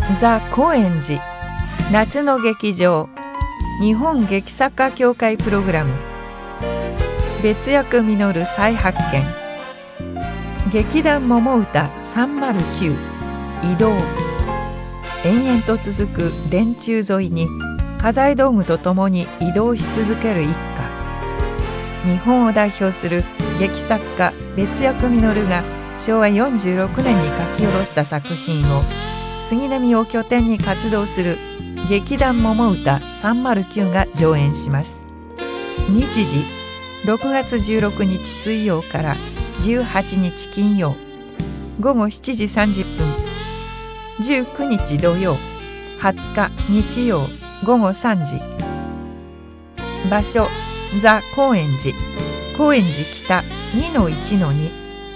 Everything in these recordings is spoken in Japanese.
ザ・高円寺夏の劇場日本劇作家協会プログラム別役実再発見劇団桃歌309移動延々と続く電柱沿いに家財道具とともに移動し続ける一家。日本を代表する劇作家別役実が昭和46年に書き下ろした作品を杉並を拠点に活動する劇団桃歌309が上演します。日時6月16日水曜から18日金曜午後7時30分、19日土曜、20日日曜午後3時。場所ザ・高円寺、高円寺北 2-1-2。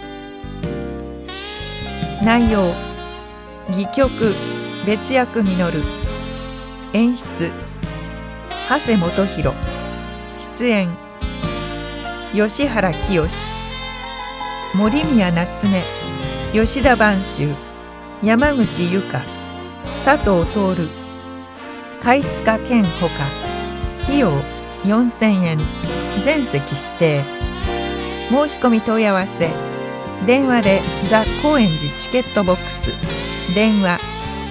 内容戯曲別役実、演出長谷元弘、出演吉原清、森宮夏目、吉田播州、山口由香、佐藤徹、貝塚健ほか。費用4000円、全席指定。申し込み問い合わせ電話でザ・高円寺チケットボックス、電話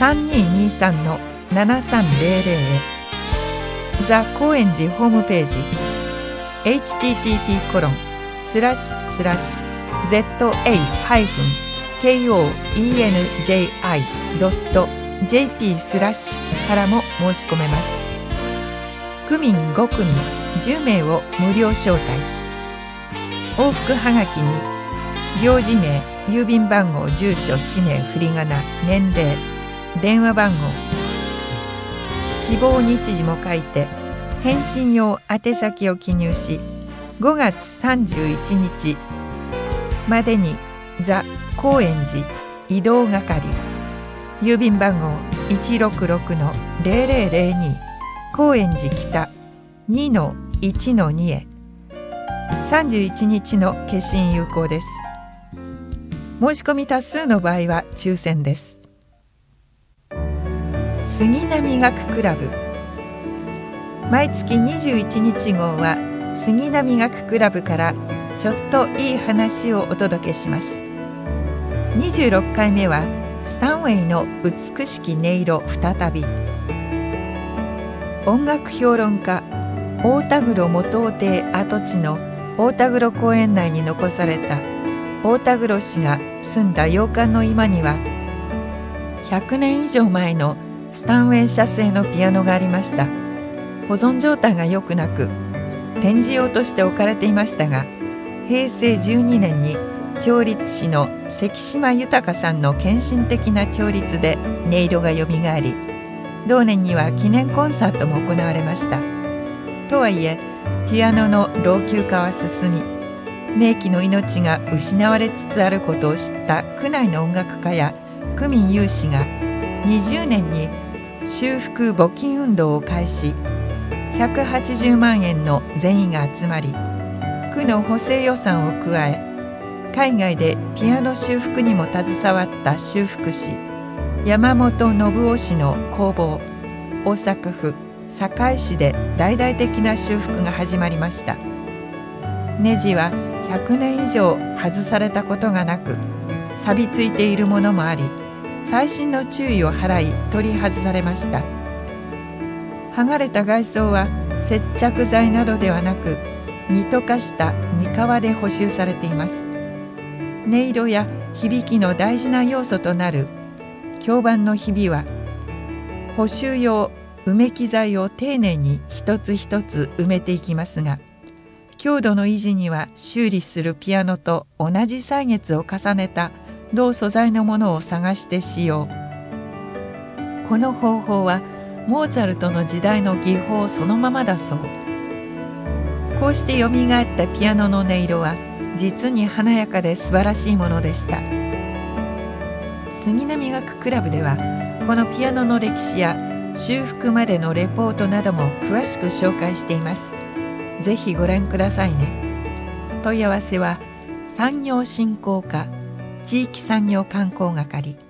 3223-7300 へ。ザ・高円寺ホームページ http://za-koenji.jp/ からも申し込めます。区民5組10名を無料招待。往復はがきに行事名、郵便番号、住所、氏名、振り仮名、年齢、電話番号、希望日時も書いて返信用宛先を記入し、5月31日までにザ・高円寺移動係、郵便番号 166-0002 高円寺北 2-1-2 へ。31日の消印有効です。申し込み多数の場合は抽選です。杉並学クラブ、毎月21日号は杉並学クラブからちょっといい話をお届けします。26回目はスタンウェイの美しき音色再び。音楽評論家大田黒元王邸跡地の大田黒公園内に残された大田黒氏が住んだ洋館の居間には100年以上前のスタンウェイ社製のピアノがありました。保存状態が良くなく展示用として置かれていましたが、平成12年に調律師の関島豊さんの献身的な調律で音色がよみがえり、同年には記念コンサートも行われました。とはいえピアノの老朽化は進み、名器の命が失われつつあることを知った区内の音楽家や区民有志が20年に修復募金運動を開始。180万円の善意が集まり、区の補正予算を加え、海外でピアノ修復にも携わった修復師山本信夫氏の工房、大阪府堺市で大々的な修復が始まりました。ネジは100年以上外されたことがなく、錆びついているものもあり、細心の注意を払い取り外されました。剥がれた外装は接着剤などではなく、煮溶かした煮皮で補修されています。音色や響きの大事な要素となる響板のひびは、補修用埋め木材を丁寧に一つ一つ埋めていきますが、強度の維持には修理するピアノと同じ歳月を重ねた同素材のものを探して使用。この方法はモーツァルトの時代の技法そのままだそう。こうしてよみがえったピアノの音色は実に華やかで素晴らしいものでした。杉並学クラブではこのピアノの歴史や修復までのレポートなども詳しく紹介しています。ぜひご覧くださいね。問い合わせは産業振興課地域産業観光係